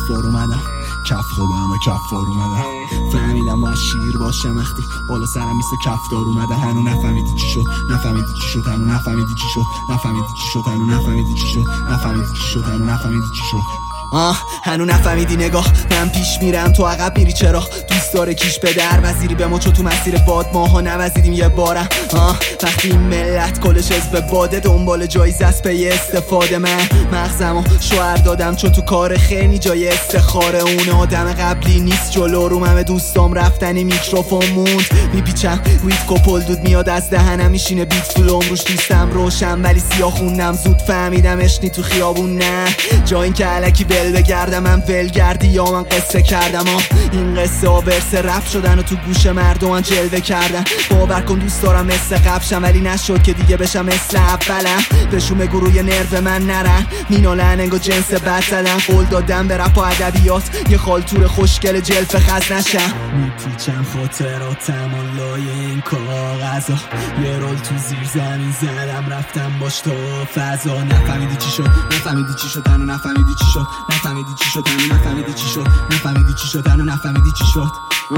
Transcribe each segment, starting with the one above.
کفار اومدم، کف خودم و کفار اومدم. فهمیدم باید شیر باشم وقتی بالا سرم مثل کفدار اومده. هنو نفهمیدی چی شد، نفهمیدی چی شد، هنو نفهمیدی چی شد، نفهمیدی چی شد، هنو نفهمیدی چی شد، نفهمیدی چی شد، هنو نفهمیدی چی شد. هنو نفهمیدی نگاه، من پیش میرم تو عقب میری چرا؟ دوست داره کیش به در وزیری به ما چو تو مسیر باد ماها نوزیدیم یه بارم. وقتی این ملت کلش حزب باده دنبال جایزه است پی استفاده. من مغزمو شوهر دادم چون تو کار خیلی جای استخاره. اون آدم قبلی نیست جلو رو همه دوستام رفتنی میکروفون موند. میپیچم ویت کپل دود میاد از دهنم میشینه بیت فلوم روش دوستم روشن ولی سیاه خوندم زود فهمیدم اشنی تو خیابون نه جا این که علکی بل بگردم. من ولگردی یا من قصه کردم این قصه ها ورس رپ شدن و تو گوش مردم جلوه کردن. باور کن دوست دارم مثل قبشم ولی نشد که دیگه بشم مثل اولم. بشوم گروه نرو من نرن مینالن انگا جنس بد زدن. قول دادم به رپ و ادبیات یه خالتور خوشگل جلف خز نشم. میپیچم خاطراتم و لای این کاغذا یه رول تو زیر زمین زدم رفتم باش تو فضا. نفهمیدی چی شد، نفهمیدی چی شد، هنو نفهمیدی چی شد، نفهمیدی چی شد، هنو نفهمیدی چی شد، نفهمیدی چی شد، هنو نفهمیدی چی شد.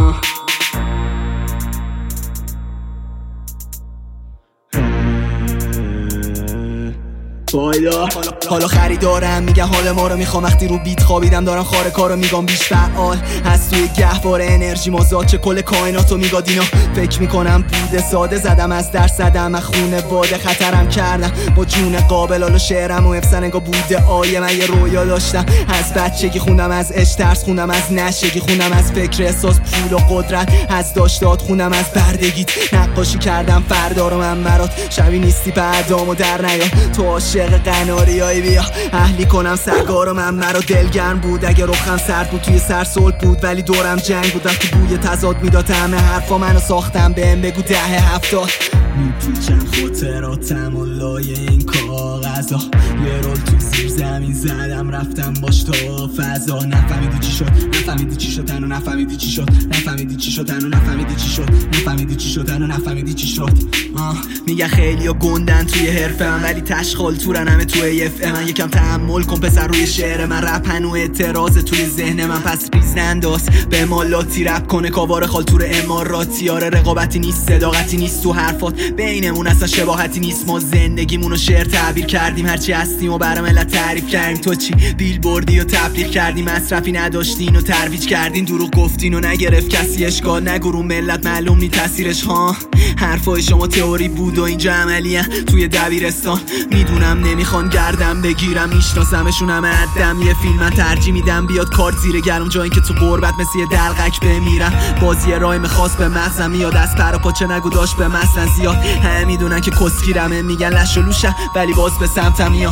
حالا خریدارم میگه حال ما رو میخوام. وقتی رو بیت خوابیدم دارم خاره کارو میگم بیش فعال از توی گهواره انرژی مازاد چه کل کائناتو میگاد. اینا فکر میکنم بوده ساده زدم از در زدم از خونه باده خطرم کردم با جون قابل. حالا شعرم و افسن انگا بوده آیه. من یه رویا داشتم از بچگی خوندم از عشق ترس خوندم از نشگی خوندم از فکر احساس پول و قدرت از داشتات خوندم از بردگیت نقاشی کردم فردا رو من برات شبی نیستی بعدامو در نیا تو عاشق قناریایی بیا اهلی کنم سگا رو. من مرا دلگرم بود اگه رخم سرد بود توی سر صلح بود ولی دورم جنگ بود. وقتی بوی تضاد میداد همه حرفا منو ساختم بهم بگو 10-70. میپیچم خاطراتم و لای این کاغذا یه رول تو زیر زمین زدم رفتم باش تا فضا. نفهمیدی چی شد، نفهمیدی چی شد، هنو نفهمیدی چی شد، نفهمیدی چی شد، هنو نفهمیدی چی شد، نفهمیدی چی شد، هنو نفهمیدی چی شد. میگه خیلیا گندن توی حرفه من ولی تشخال تورن همه توی اف من. یکم تحمل کن پسر روی شعر من رپ هنو اعتراض توی ذهن من پس ریز ننداز به مالاتی رپ کنه کاوار خالتور اماراتی. آره رقابتی نیست صداقتی نیست تو حرفات بینمون اصلا شباهتی نیست. ما زندگیمونو شعر تعبیر کردیم هرچی هستیم و برای ملت تعریف کردیم. تو چی بیل بردی و تبلیغ کردی مصرفی نداشتین و ترویج کردین. دروغ گفتین و نگرفت کسی اشکال نگو رو ملت معلوم نی تاثیرش حرفای شما تئوری بود و اینجا عملیه توی دبیرستان. میدونم نمیخوان گردم بگیرم میشناسمشون همه عدم. یه فیلم من ترجیح میدم بیاد کارت زیر گلم جایی که تو قربت مثل یه دلقک بمیرم. بازی رایم خاص به مغزم میاد از پر و پاچه نگو داشت به مثلا زیاد. همه میدونن که کسگیرمه میگن لش و لوشم ولی باز به سمتم میاد.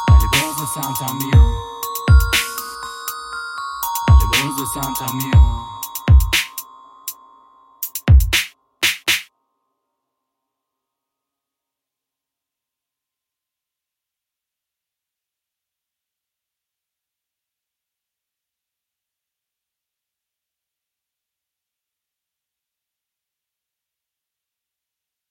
Santa mia